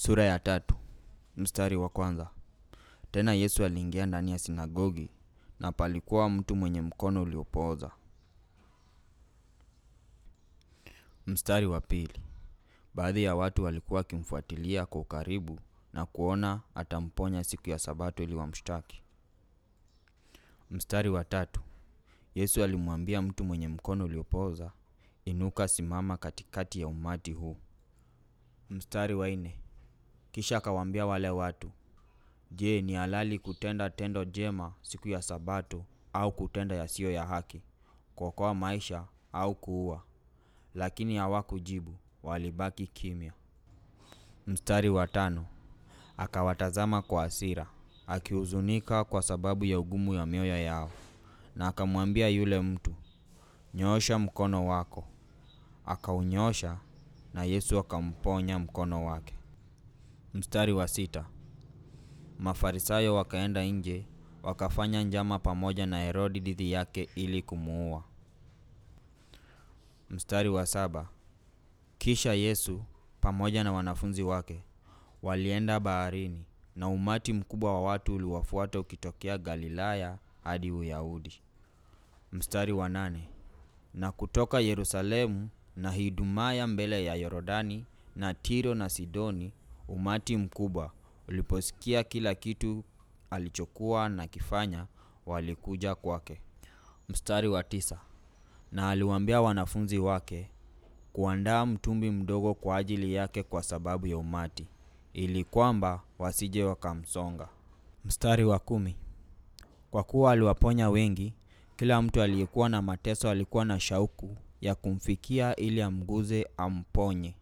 Sura ya 3, mstari wa kwanza. Tena Yesu aliingia ndani ya sinagogi, na palikuwa mtu mwenye mkono uliopooza. Mstari wa pili. Baadhi ya watu walikuwa wakimfuatilia kwa ukaribu na kuona atamponya siku ya Sabato ili wamshtaki. Mstari wa 3. Yesu alimwambia mtu mwenye mkono uliopooza, "Inuka, simama katikati ya umati huu." Mstari wa 4. Kisha akawaambia wale watu, "Je, ni halali kutenda tendo jema siku ya Sabato au kutenda yasiyo ya haki, kuokoa maisha au kuua?" Lakini hawakujibu, walibaki kimya. Mstari wa 5. Akawatazama kwa hasira, akihuzunika kwa sababu ya ugumu ya mioyo yao, na akamwambia yule mtu, "Nyoosha mkono wako." Akaunyoosha, na Yesu akamponya mkono wake. Mstari wa 6. Mafarisayo wakaenda nje, wakafanya njama pamoja na Herodi dhidi yake ili kumuua. Mstari wa 7. Kisha Yesu pamoja na wanafunzi wake walienda baharini, na umati mkubwa wa watu uliwafuata ukitokea Galilaya hadi Uyahudi. Mstari wa 8. Na kutoka Yerusalemu na Idumaya mbele ya Yordani na Tiro na Sidoni, umati mkubwa uliposikia kila kitu alichokuwa na kifanya, walikuja kwake. Mstari wa 9. Na aliwaambia wanafunzi wake kuandaa mtumbi mdogo kwa ajili yake kwa sababu ya umati, ili kwamba wasije wakamsonga. Mstari wa 10. Kwa kuwa aliwaponya wengi, kila mtu aliyekuwa na mateso alikuwa na shauku ya kumfikia ili amguze amponye.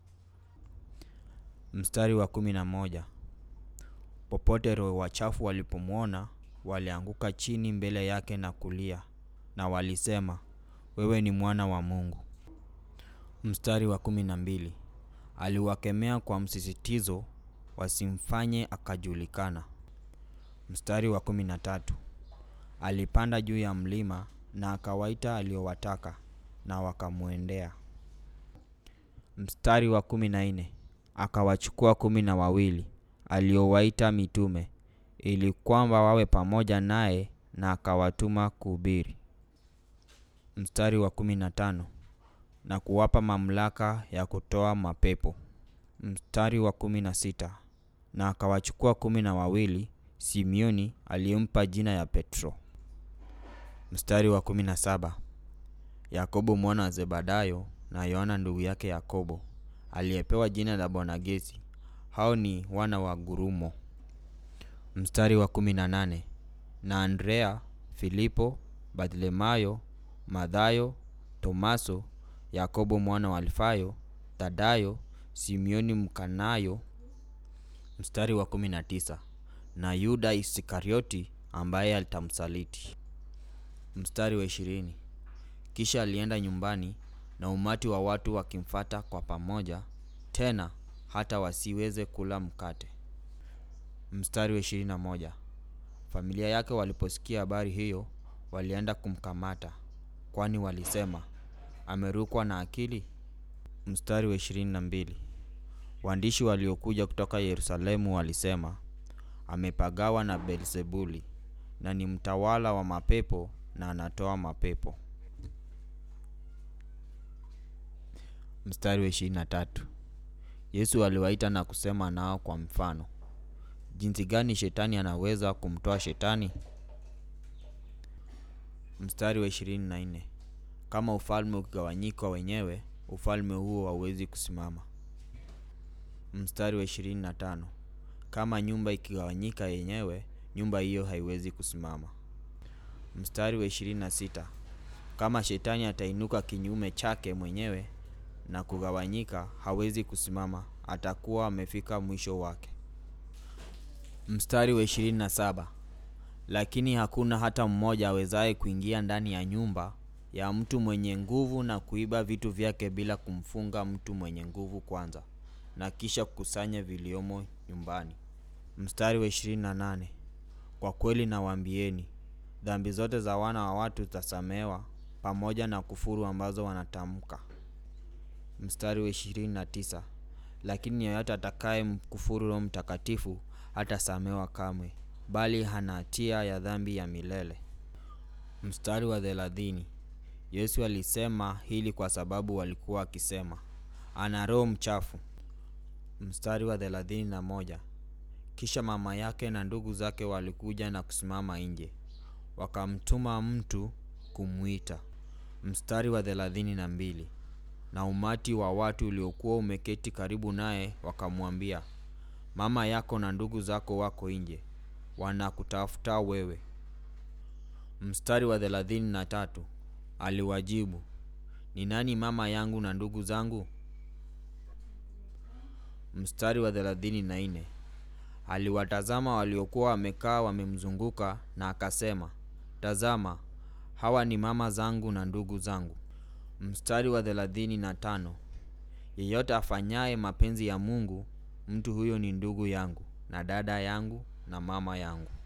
Mstari wa 11. Popote roho wachafu walipomwona, walianguka chini mbele yake na kulia, na walisema, "Wewe ni Mwana wa Mungu." Mstari wa 12. Aliwakemea kwa msisitizo wasimfanye akajulikana. Mstari wa 13. Alipanda juu ya mlima na akawaita aliowataka, na wakamwendea. Mstari wa 14. Akawachukua 12 aliowaita mitume, ili kwamba wawe pamoja naye, na akawatuma kuhubiri. Mstari wa 15. Na kuwapa mamlaka ya kutoa mapepo. Mstari wa 16. Na akawachukua 12, Simioni aliyempa jina ya Petro. Mstari wa 17. Yakobo mwana wa Zebedayo na Yohana ndugu yake Yakobo, aliyepewa jina la Boanergesi, hao ni wana wa Gurumo. Mstari wa 18. Na Andrea, Filipo, Bartholomayo, Mathayo, Tomaso, Yakobo mwana wa Alfayo, Thadayo, Simioni Mkanayo. Mstari wa 19. Na Yuda Iskarioti ambaye alitamsaliti. Mstari wa 20. Kisha alienda nyumbani, na umati wa watu wakimfuata kwa pamoja, tena hata wasiweze kula mkate. Mstari wa 21. Familia yake waliposikia habari hiyo, walienda kumkamata, kwani walisema, "Amerukwa na akili." Mstari wa 22. Waandishi waliokuja kutoka Yerusalemu walisema, "Amepagawa na Beelzebuli, na ni mtawala wa mapepo na anatoa mapepo." Mstari wa 23. Yesu aliwaita na kusema nao kwa mfano, jinsi gani shetani anaweza kumtoa shetani. Mstari wa 24. Kama ufalme ukigawanyika wenyewe, ufalme huo hauwezi kusimama. Mstari wa 25. Kama nyumba ikigawanyika yenyewe, nyumba hiyo haiwezi kusimama. Mstari wa 26. Kama shetani atainuka kinyume chake mwenyewe na kugawanyika, hawezi kusimama, atakuwa amefika mwisho wake. Mstari wa 27. Lakini hakuna hata mmoja awezaye kuingia ndani ya nyumba ya mtu mwenye nguvu na kuiba vitu vyake bila kumfunga mtu mwenye nguvu kwanza, na kisha kukusanya viliomo nyumbani. Mstari wa 28. Kwa kweli nawaambieni, dhambi zote za wana wa watu zitasamehewa, pamoja na kufuru ambazo wanatamka. Mstari wa 29. lakini yeyote atakaye mkufuru Roho Mtakatifu hatasamehewa kamwe, bali hana hatia ya dhambi ya milele. Mstari wa 30. Yesu alisema hili kwa sababu walikuwa akisema, ana roho mchafu. Mstari wa 31. Kisha mama yake na ndugu zake walikuja na kusimama nje, wakamtuma mtu kumuita. Mstari wa 32. Na umati wa watu uliokuwa umeketi karibu naye wakamwambia, mama yako na ndugu zako wako nje, wanakutafuta wewe. Mstari wa 33. Aliwajibu, ni nani mama yangu na ndugu zangu? Mstari wa 34. Aliwatazama waliokuwa wamekaa wamemzunguka na akasema, tazama, hawa ni mama zangu na ndugu zangu. Mstari wa 35. Yeyote afanyaye mapenzi ya Mungu, mtu huyo ni ndugu yangu na dada yangu na mama yangu.